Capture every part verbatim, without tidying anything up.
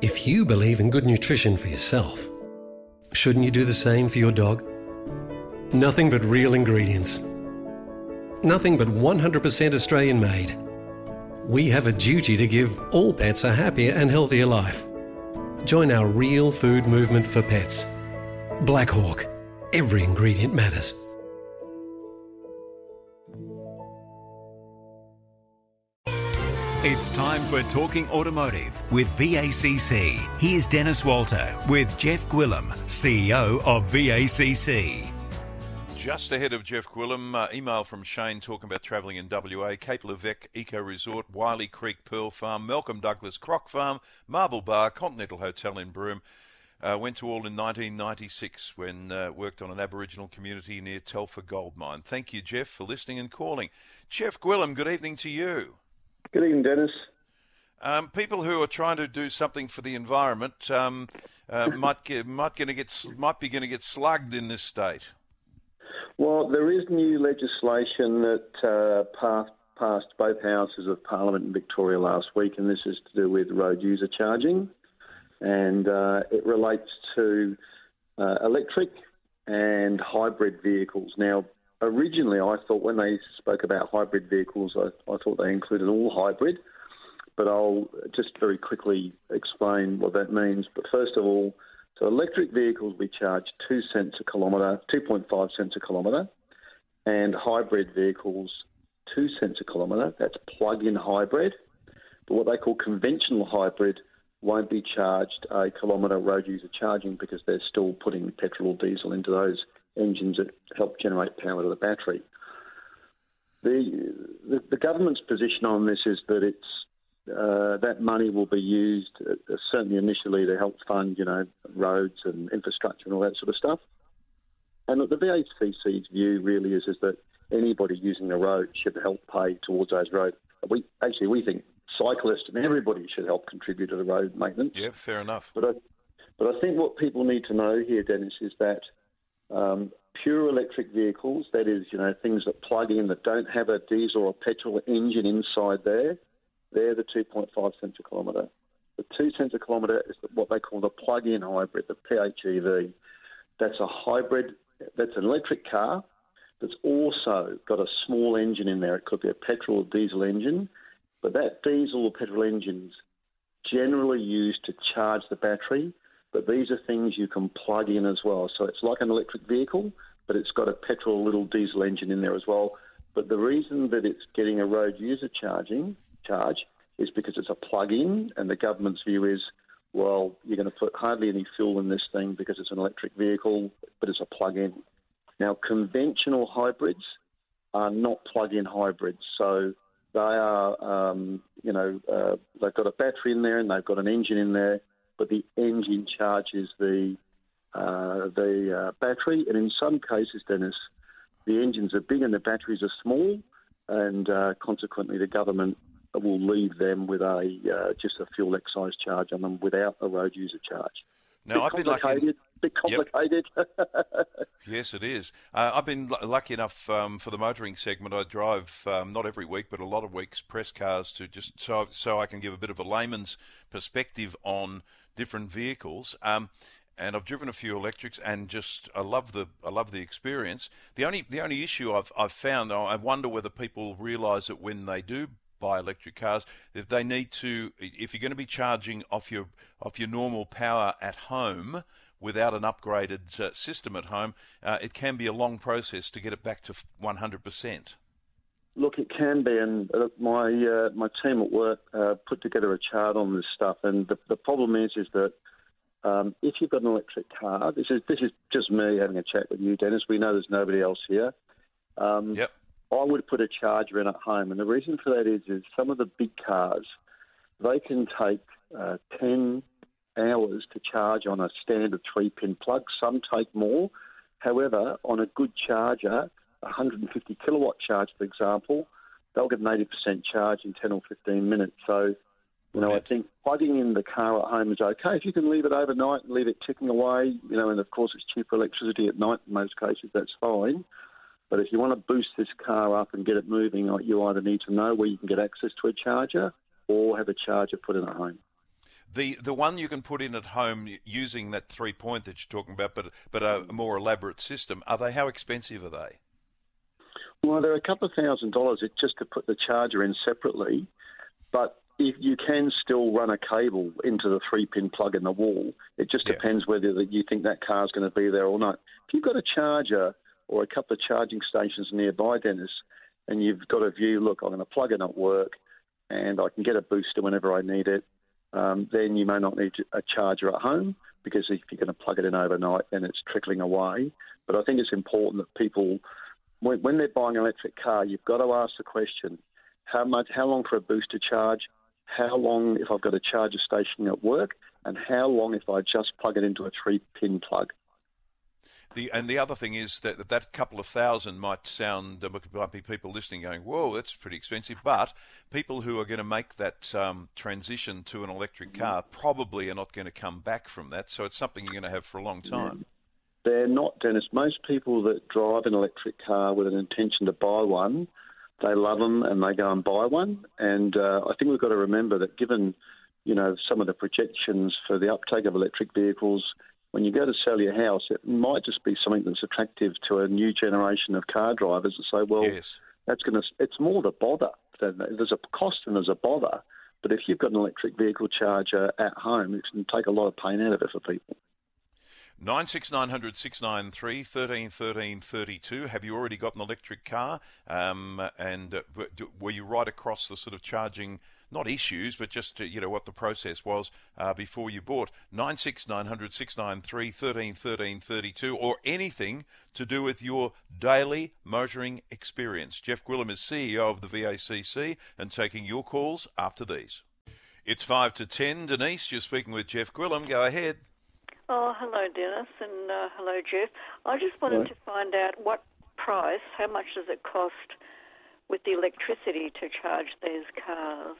If you believe in good nutrition for yourself, shouldn't you do the same for your dog? Nothing but real ingredients. Nothing but one hundred percent Australian made. We have a duty to give all pets a happier and healthier life. Join our real food movement for pets. Black Hawk. Every ingredient matters. It's time for Talking Automotive with V A C C. Here's Dennis Walter with Jeff Gwillim, C E O of V A C C. Just ahead of Jeff Gwillim, uh, email from Shane talking about travelling in W A, Cape Levesque Eco Resort, Wiley Creek Pearl Farm, Malcolm Douglas Croc Farm, Marble Bar, Continental Hotel in Broome. Uh, went to all in nineteen ninety-six when uh, worked on an Aboriginal community near Telfer Gold Mine. Thank you, Jeff, for listening and calling. Jeff Gwillim, good evening to you. Good evening, Dennis. Um, people who are trying to do something for the environment um, uh, might get, might going to get might be going to get slugged in this state. Well, there is new legislation that uh, passed, passed both houses of Parliament in Victoria last week, and this is to do with road user charging, and uh, it relates to uh, electric and hybrid vehicles. Now, originally, I thought when they spoke about hybrid vehicles, I, I thought they included all hybrid, but I'll just very quickly explain what that means. But first of all, so electric vehicles, we charge two cents a kilometre, two point five cents a kilometre, and hybrid vehicles, two cents a kilometre. That's plug-in hybrid. But what they call conventional hybrid won't be charged a kilometre road user charging because they're still putting petrol or diesel into those engines that help generate power to the battery. The, the, the government's position on this is that it's uh, that money will be used uh, certainly initially to help fund, you know, roads and infrastructure and all that sort of stuff. And the V A C C's view really is is that anybody using the road should help pay towards those roads. We actually we think cyclists and everybody should help contribute to the road maintenance. Yeah, fair enough. But I, but I think what people need to know here, Dennis, is that Um, pure electric vehicles, that is, you know, things that plug in that don't have a diesel or petrol engine inside there, they're the two point five cents a kilometre. The two cents a kilometre is what they call the plug-in hybrid, the P H E V. That's a hybrid, that's an electric car that's also got a small engine in there. It could be a petrol or diesel engine, but that diesel or petrol engine's generally used to charge the battery. But these are things you can plug in as well. So it's like an electric vehicle, but it's got a petrol, little diesel engine in there as well. But the reason that it's getting a road user charging charge is because it's a plug-in, and the government's view is, well, you're going to put hardly any fuel in this thing because it's an electric vehicle, but it's a plug-in. Now, conventional hybrids are not plug-in hybrids. So they are, um, you know, uh, they've got a battery in there and they've got an engine in there, but the engine charges the uh, the uh, battery. And in some cases, Dennis, the engines are big and the batteries are small, and uh, consequently the government will leave them with a uh, just a fuel excise charge on them without a road user charge. Now, I've been lucky. Bit complicated. Yep. Yes, it is. Uh, I've been l- lucky enough um, for the motoring segment. I drive um, not every week, but a lot of weeks, press cars to just so so I can give a bit of a layman's perspective on different vehicles. Um, and I've driven a few electrics, and just I love the I love the experience. The only the only issue I've I've found, I wonder whether people realise that when they do buy electric cars, if they need to, if you're going to be charging off your off your normal power at home without an upgraded uh, system at home, uh, it can be a long process to get it back to one hundred percent. Look, it can be, and uh, my uh, my team at work uh, put together a chart on this stuff, and the, the problem is is that um, if you've got an electric car, this is this is just me having a chat with you, Dennis. We know there's nobody else here. Um, yep. I would put a charger in at home, and the reason for that is is some of the big cars, they can take uh, ten hours to charge on a standard three-pin plug. Some take more. However, on a good charger, one hundred fifty kilowatt charge, for example, they'll get an eighty percent charge in ten or fifteen minutes. So, you know, I think plugging in the car at home is okay. If you can leave it overnight and leave it ticking away, you know, and of course it's cheaper electricity at night in most cases, that's fine. But if you want to boost this car up and get it moving, you either need to know where you can get access to a charger or have a charger put in at home. The the one you can put in at home using that three point that you're talking about, but but a more elaborate system. Are they? How expensive are they? Well, they're a couple of thousand dollars just to put the charger in separately, but if you can still run a cable into the three-pin plug in the wall. It just Yeah. depends whether you think that car's going to be there or not. If you've got a charger or a couple of charging stations nearby, Dennis, and you've got a view, look, I'm going to plug in at work and I can get a booster whenever I need it, um, then you may not need a charger at home, because if you're going to plug it in overnight, then it's trickling away. But I think it's important that people, when, when they're buying an electric car, you've got to ask the question, how much, how long for a booster charge, how long if I've got a charger station at work, and how long if I just plug it into a three-pin plug. The, and the other thing is that that couple of thousand might sound, there might be people listening going, whoa, that's pretty expensive. But people who are going to make that um, transition to an electric car probably are not going to come back from that. So it's something you're going to have for a long time. They're not, Dennis. Most people that drive an electric car with an intention to buy one, they love them and they go and buy one. And uh, I think we've got to remember that given, you know, some of the projections for the uptake of electric vehicles, when you go to sell your house, it might just be something that's attractive to a new generation of car drivers and say, well, Yes. that's going to, it's more the bother. There's a cost and there's a bother. But if you've got an electric vehicle charger at home, it can take a lot of pain out of it for people. nine six nine hundred six nine three thirteen thirteen thirty-two. Have you already got an electric car? Um, and uh, were you right across the sort of charging, not issues, but just, uh, you know, what the process was uh, before you bought? nine six nine hundred six nine three thirteen thirteen thirty-two, or anything to do with your daily motoring experience. Jeff Gwillim is C E O of the V A C C and taking your calls after these. It's five to ten. Denise, you're speaking with Jeff Gwillim. Go ahead. Oh, hello, Dennis, and uh, hello, Jeff. I just wanted Hello. to find out what price, how much does it cost with the electricity to charge these cars?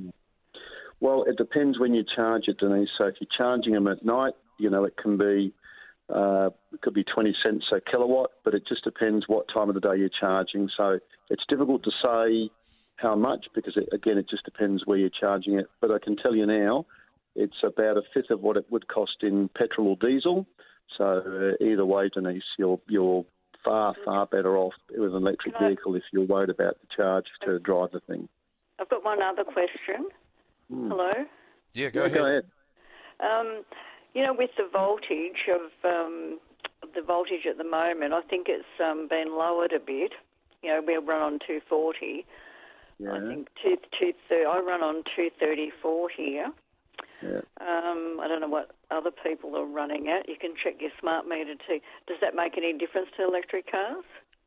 Well, it depends when you charge it, Denise. So if you're charging them at night, you know, it can be uh, it could be twenty cents a kilowatt, but it just depends what time of the day you're charging. So it's difficult to say how much because, it, again, it just depends where you're charging it. But I can tell you now, it's about a fifth of what it would cost in petrol or diesel. So uh, either way, Denise, you're you're far, far better off with an electric Can I- vehicle if you're worried about the charge to drive the thing. I've got one other question. Hello? Yeah, go Yeah, ahead. go ahead. Um, you know, with the voltage of um, the voltage at the moment, I think it's um, been lowered a bit. You know, we'll run on two forty. Yeah. I think two, two thirty. I run on two thirty-four here. Yeah. Um, I don't know what other people are running at. You can check your smart meter too. Does that make any difference to electric cars?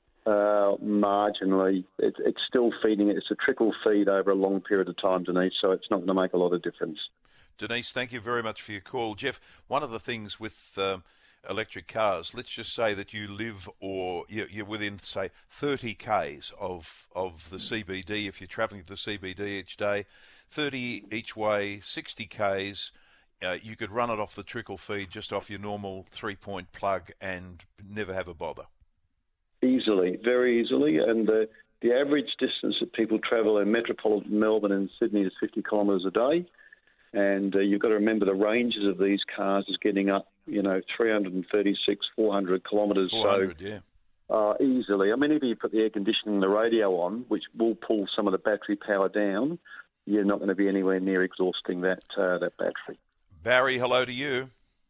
Uh, marginally. It, it's still feeding it. It's a trickle feed over a long period of time, Denise, so it's not going to make a lot of difference. Denise, thank you very much for your call. Jeff, one of the things with um, electric cars, let's just say that you live or you're, you're within, say, thirty kays of, of the C B D, if you're travelling to the C B D each day, thirty each way, sixty kays, uh, you could run it off the trickle feed just off your normal three-point plug and never have a bother. Easily, very easily, and the, the average distance that people travel in metropolitan Melbourne and Sydney is fifty kilometres a day, and uh, you've got to remember the ranges of these cars is getting up, you know, three thirty-six, four hundred kilometres. four hundred, so, yeah. Uh, easily. I mean, if you put the air conditioning and the radio on, which will pull some of the battery power down, you're not going to be anywhere near exhausting that uh, that battery. Barry, hello to you.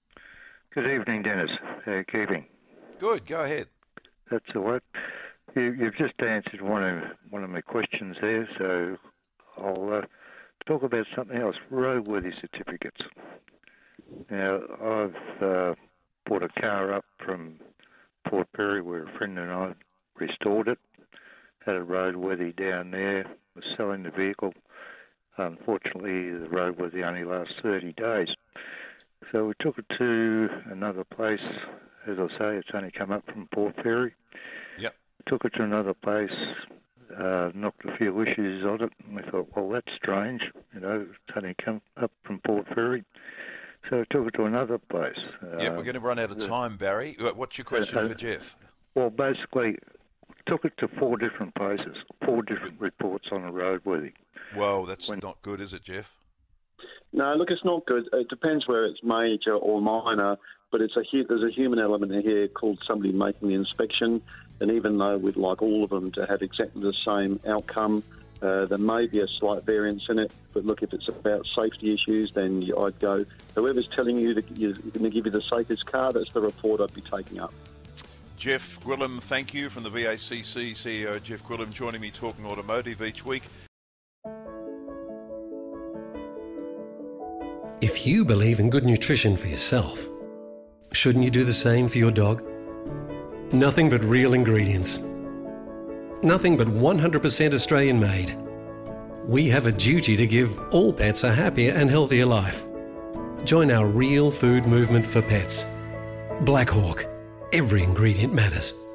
Good evening, Dennis. How are you keeping? Good, go ahead. That's all right. You, you've just answered one of one of my questions there, so I'll uh, talk about something else. Roadworthy certificates. Now, I've uh, bought a car up from Port Perry where a friend and I restored it. Had a roadworthy down there. Was selling the vehicle. Unfortunately, the roadworthy only lasts thirty days. So we took it to another place. As I say, it's only come up from Port Perry. Yep. Took it to another place, uh, knocked a few issues on it, and we thought, well, that's strange. You know, it's only come up from Port Perry. So I took it to another place. Yeah, uh, we're going to run out of time, Barry. What's your question uh, for Jeff? Well, basically, took it to four different places, four different reports on a roadworthy. Well, that's when- not good, is it, Jeff? No, look, it's not good. It depends where it's major or minor, but it's a there's a human element here called somebody making the inspection, and even though we'd like all of them to have exactly the same outcome, uh, there may be a slight variance in it. But look, if it's about safety issues, then I'd go, whoever's telling you that you're going to give you the safest car, that's the report I'd be taking up. Jeff Gwillim, thank you, from the V A C C, C E O Jeff Gwillim, joining me talking automotive each week. If you believe in good nutrition for yourself, shouldn't you do the same for your dog? Nothing but real ingredients. Nothing but one hundred percent Australian made. We have a duty to give all pets a happier and healthier life. Join our real food movement for pets. Black Hawk. Every ingredient matters.